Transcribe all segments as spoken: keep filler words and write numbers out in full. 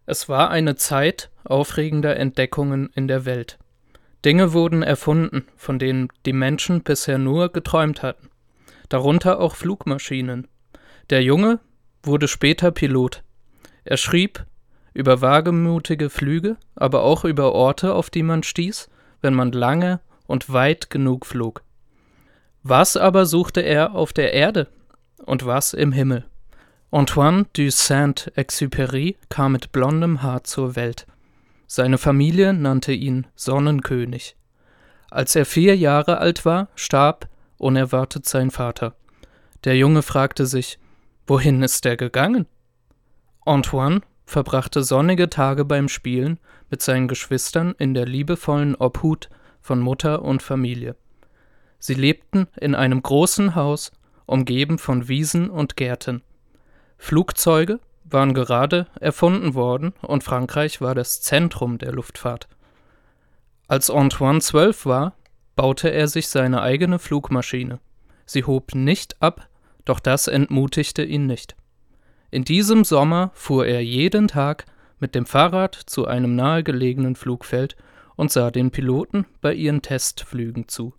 Es war eine Zeit aufregender Entdeckungen in der Welt. Dinge wurden erfunden, von denen die Menschen bisher nur geträumt hatten. Darunter auch Flugmaschinen. Der Junge wurde später Pilot. Er schrieb über wagemutige Flüge, aber auch über Orte, auf die man stieß, wenn man lange und weit genug flog. Was aber suchte er auf der Erde und was im Himmel? Antoine de Saint-Exupéry kam mit blondem Haar zur Welt. Seine Familie nannte ihn Sonnenkönig. Als er vier Jahre alt war, starb unerwartet sein Vater. Der Junge fragte sich, wohin ist er gegangen? Antoine verbrachte sonnige Tage beim Spielen mit seinen Geschwistern in der liebevollen Obhut von Mutter und Familie. Sie lebten in einem großen Haus, umgeben von Wiesen und Gärten. Flugzeuge waren gerade erfunden worden und Frankreich war das Zentrum der Luftfahrt. Als Antoine zwölf war, baute er sich seine eigene Flugmaschine. Sie hob nicht ab, doch das entmutigte ihn nicht. In diesem Sommer fuhr er jeden Tag mit dem Fahrrad zu einem nahegelegenen Flugfeld und sah den Piloten bei ihren Testflügen zu.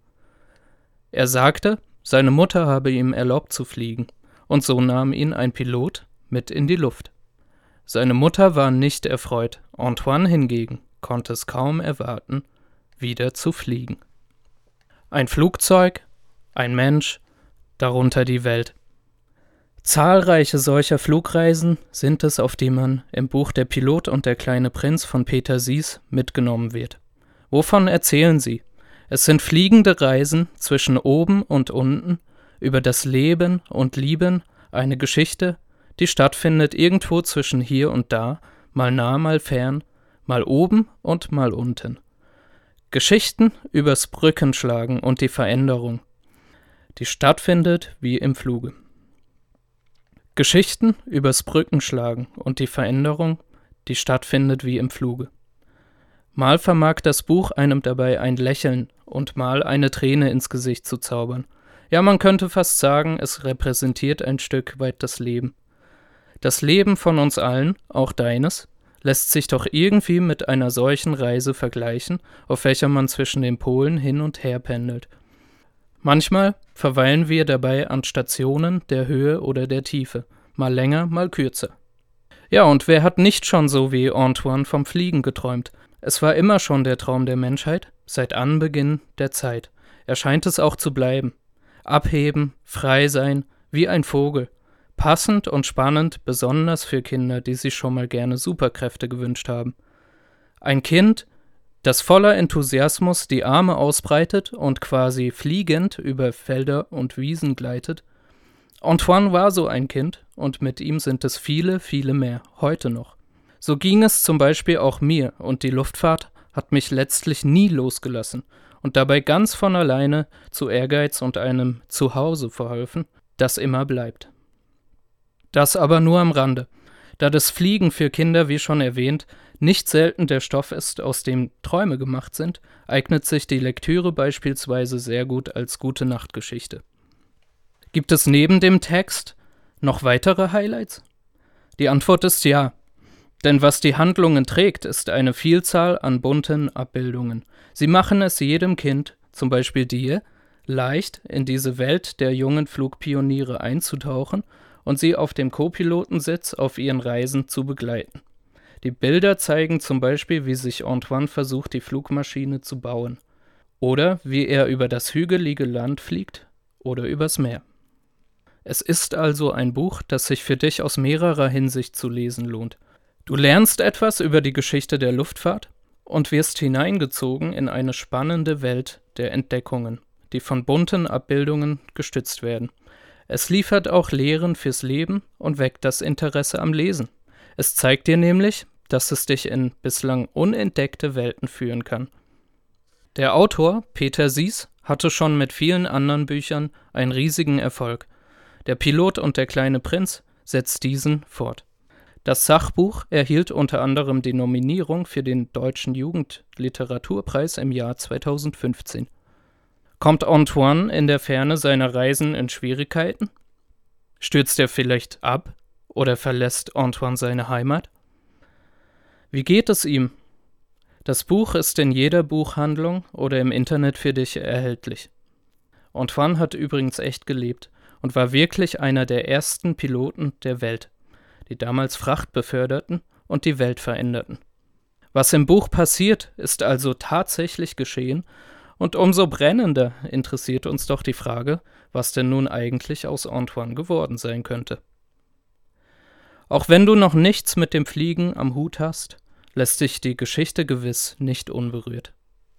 Er sagte, seine Mutter habe ihm erlaubt zu fliegen, und so nahm ihn ein Pilot mit in die Luft. Seine Mutter war nicht erfreut, Antoine hingegen konnte es kaum erwarten, wieder zu fliegen. Ein Flugzeug, ein Mensch, darunter die Welt. Zahlreiche solcher Flugreisen sind es, auf die man im Buch Der Pilot und der kleine Prinz von Peter Sies mitgenommen wird. Wovon erzählen sie? Es sind fliegende Reisen zwischen oben und unten, über das Leben und Lieben, eine Geschichte, die stattfindet irgendwo zwischen hier und da, mal nah, mal fern, mal oben und mal unten. Geschichten übers Brückenschlagen und die Veränderung, die stattfindet wie im Fluge. Geschichten übers Brückenschlagen und die Veränderung, die stattfindet wie im Fluge. Mal vermag das Buch einem dabei ein Lächeln und mal eine Träne ins Gesicht zu zaubern. Ja, man könnte fast sagen, es repräsentiert ein Stück weit das Leben. Das Leben von uns allen, auch deines, lässt sich doch irgendwie mit einer solchen Reise vergleichen, auf welcher man zwischen den Polen hin und her pendelt. Manchmal verweilen wir dabei an Stationen der Höhe oder der Tiefe, mal länger, mal kürzer. Ja, und wer hat nicht schon so wie Antoine vom Fliegen geträumt? Es war immer schon der Traum der Menschheit, seit Anbeginn der Zeit. Er scheint es auch zu bleiben. Abheben, frei sein, wie ein Vogel. Passend und spannend, besonders für Kinder, die sich schon mal gerne Superkräfte gewünscht haben. Ein Kind, das voller Enthusiasmus die Arme ausbreitet und quasi fliegend über Felder und Wiesen gleitet. Antoine war so ein Kind und mit ihm sind es viele, viele mehr, heute noch. So ging es zum Beispiel auch mir und die Luftfahrt hat mich letztlich nie losgelassen und dabei ganz von alleine zu Ehrgeiz und einem Zuhause verholfen, das immer bleibt. Das aber nur am Rande, da das Fliegen für Kinder, wie schon erwähnt, nicht selten der Stoff ist, aus dem Träume gemacht sind, eignet sich die Lektüre beispielsweise sehr gut als Gute-Nacht-Geschichte. Gibt es neben dem Text noch weitere Highlights? Die Antwort ist ja. Denn was die Handlungen trägt, ist eine Vielzahl an bunten Abbildungen. Sie machen es jedem Kind, zum Beispiel dir, leicht in diese Welt der jungen Flugpioniere einzutauchen und sie auf dem Co-Pilotensitz auf ihren Reisen zu begleiten. Die Bilder zeigen zum Beispiel, wie sich Antoine versucht, die Flugmaschine zu bauen. Oder wie er über das hügelige Land fliegt oder übers Meer. Es ist also ein Buch, das sich für dich aus mehrerer Hinsicht zu lesen lohnt. Du lernst etwas über die Geschichte der Luftfahrt und wirst hineingezogen in eine spannende Welt der Entdeckungen, die von bunten Abbildungen gestützt werden. Es liefert auch Lehren fürs Leben und weckt das Interesse am Lesen. Es zeigt dir nämlich, dass es dich in bislang unentdeckte Welten führen kann. Der Autor, Peter Sies, hatte schon mit vielen anderen Büchern einen riesigen Erfolg. Der Pilot und der kleine Prinz setzt diesen fort. Das Sachbuch erhielt unter anderem die Nominierung für den Deutschen Jugendliteraturpreis im Jahr zweitausendfünfzehn. Kommt Antoine in der Ferne seiner Reisen in Schwierigkeiten? Stürzt er vielleicht ab oder verlässt Antoine seine Heimat? Wie geht es ihm? Das Buch ist in jeder Buchhandlung oder im Internet für dich erhältlich. Antoine hat übrigens echt gelebt und war wirklich einer der ersten Piloten der Welt, die damals Fracht beförderten und die Welt veränderten. Was im Buch passiert, ist also tatsächlich geschehen, und umso brennender interessiert uns doch die Frage, was denn nun eigentlich aus Antoine geworden sein könnte. Auch wenn du noch nichts mit dem Fliegen am Hut hast, lässt dich die Geschichte gewiss nicht unberührt.